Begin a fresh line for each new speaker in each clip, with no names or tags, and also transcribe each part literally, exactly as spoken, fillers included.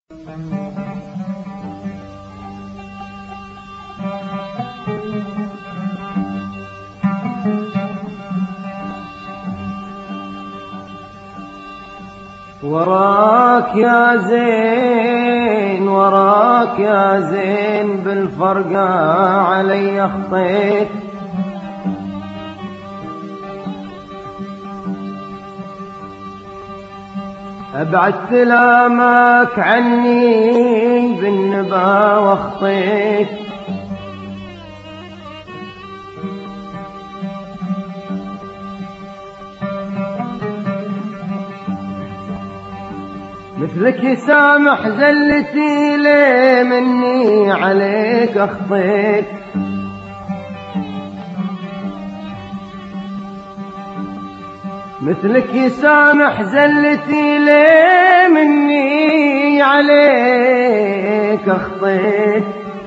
وراك يا زين وراك يا زين بالفرقة علي خطيت، أبعد سلامك عني بالنبا واخطيت، مثلك يسامح زلتي لي مني عليك اخطيت، مثلك يسامح زلتي لي مني عليك اخطيت،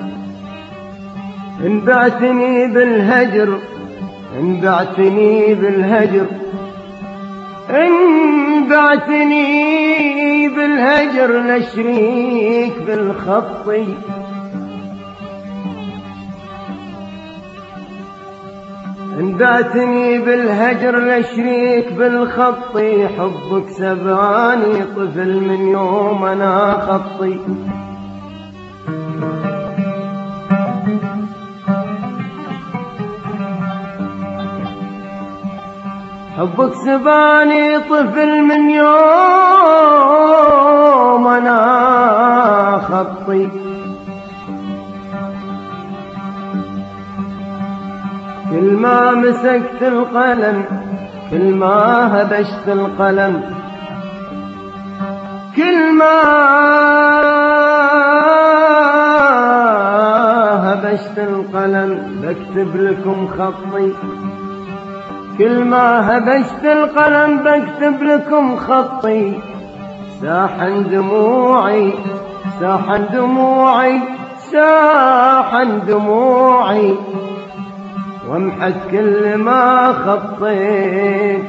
انبعتني بالهجر انبعتني بالهجر انبعتني بالهجر لشريك بالخطي، انبعتني بالهجر لشريك بالخطي، حبك سباني طفل من يوم انا خطي، حبك سباني طفل من يوم انا خطي، كل ما مسكت القلم كل ما هبشت القلم، كل ما هبشت القلم بكتب لكم خطي، كل ما هبشت القلم بكتب لكم خطي، ساحن دموعي ساحن دموعي ساحن دموعي وامحت كل ما خطيت،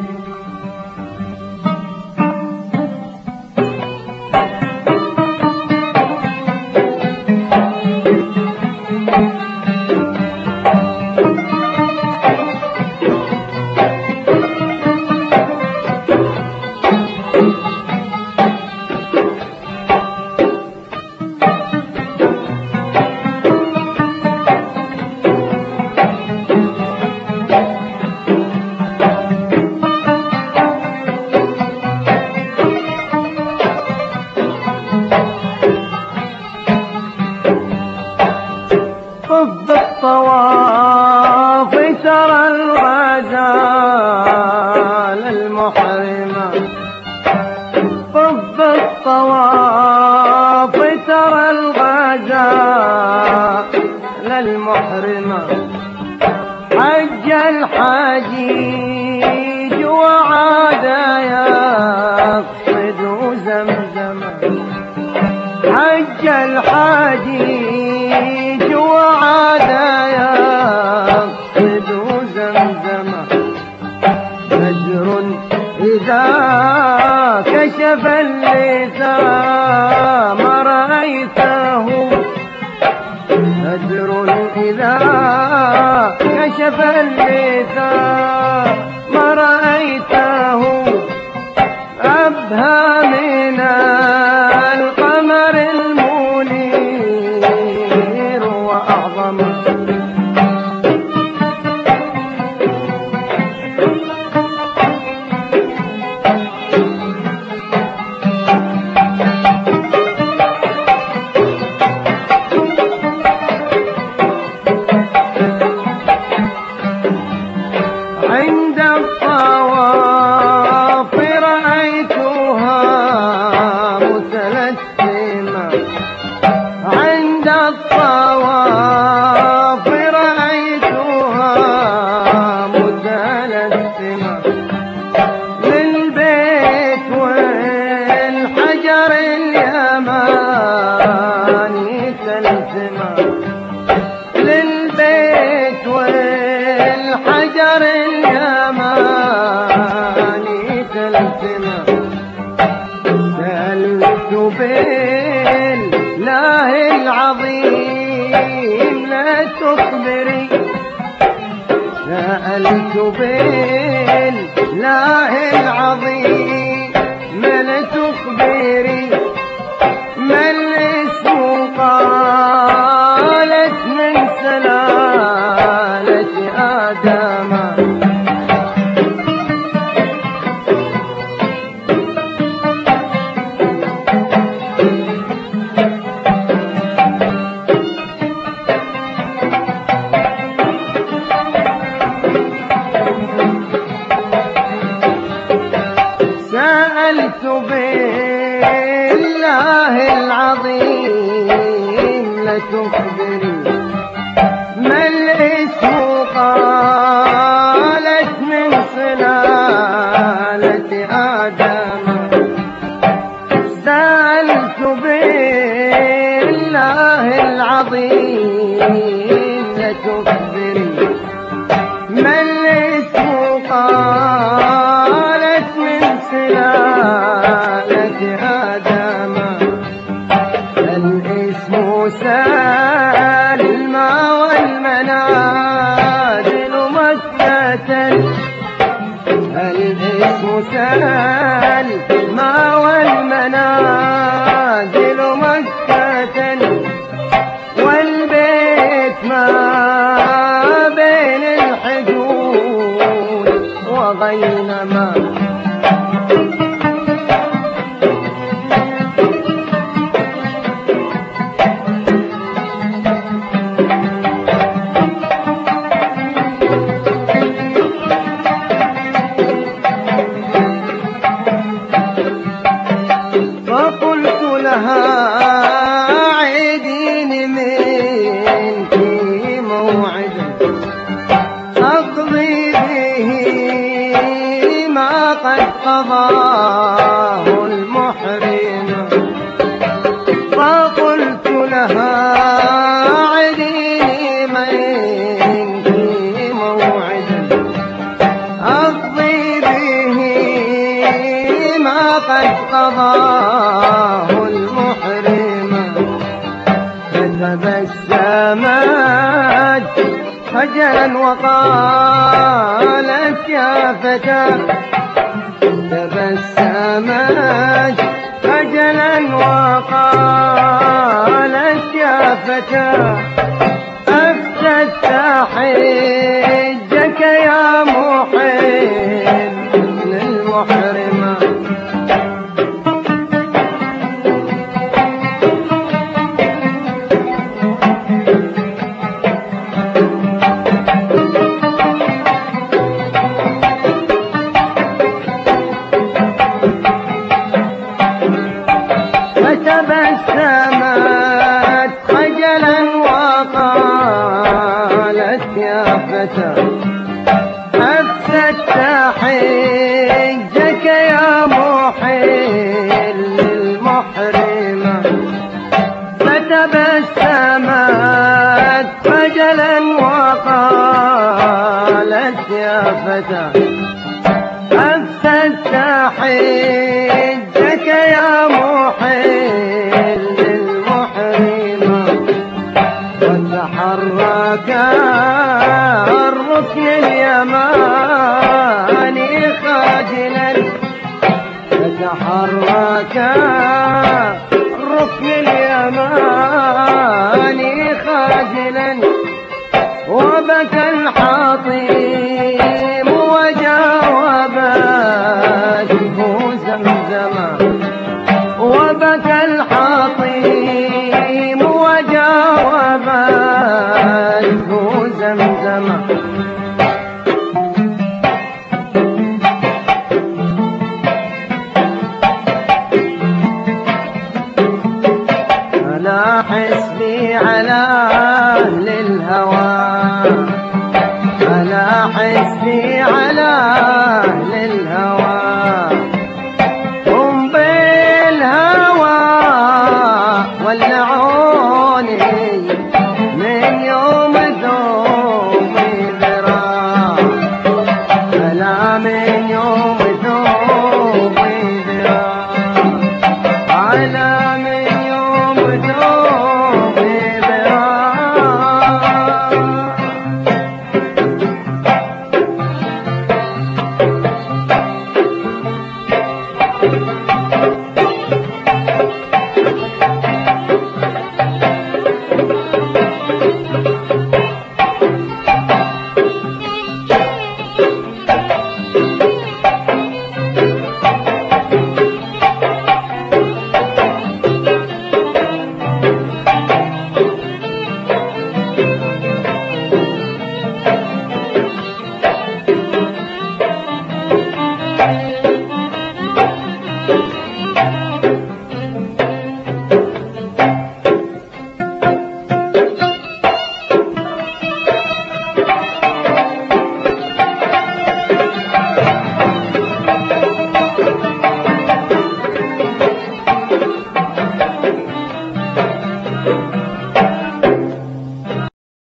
طب الطواف ترى الغزال المحرمة، طب الطواف ترى الغزال المحرمة، حج الحجيج وعاد يقصد زمزم، حج الحجيج وعاد يقصد زمزم، فجر إذا كشف اللثام رأيته، فجر إذا كشف اللثام رأيته، أبهى من القمر المنير وأعظم، عند الطواف رأيتها متلثمة، عند الطواف رأيتها متلثمة، للبيت والحجر اليماني تلثمة، للبيت والحجر اليماني تلثمة، سألت بيت سألت بالله العظيم من تخبري ما الاسم قالت من سلالة آدم سألت بالله العظيم لتخبري ما الاسم قالت من سلالة آدم سألت بالله العظيم لتخبري ما الاسم قالت من سلالة آدم الاسم سلمى والمنازل مكة الاسم سلمى والمنازل مكة والبيت ما بين الحدود وغينما فقلت لها عيديني منك موعدا أقضي به ما قد قضاه المحرم فقلت لها عيديني منك موعدا أقضي به ما قد قضاه المحرم فتبسمت خجلا وقالت يا فتى تبسمت خجلا وقالت يا فتى أفتت حجك يا محب للمحرمة فتبسمت خجلا وقالت يا فتى أفسدت حجك يا محل المحرمة فتبسمت خجلا وقالت يا فتى أفسدت حجك يا محل المحرمة وتحرك الركن اليماني خاجلا وتحرك الركن اليماني خاجلا وبكى الحطيم وجاوبته زمزما وبكى الحطيم وجاوبته زمزما ألا حسبي على أهل الهوى ألا حسبي على أهل الهوى هم بالهوى ولعوني من يوم ذوق ذراع ألا من يوم ذوق ذراع على من يوم ذوق ذراع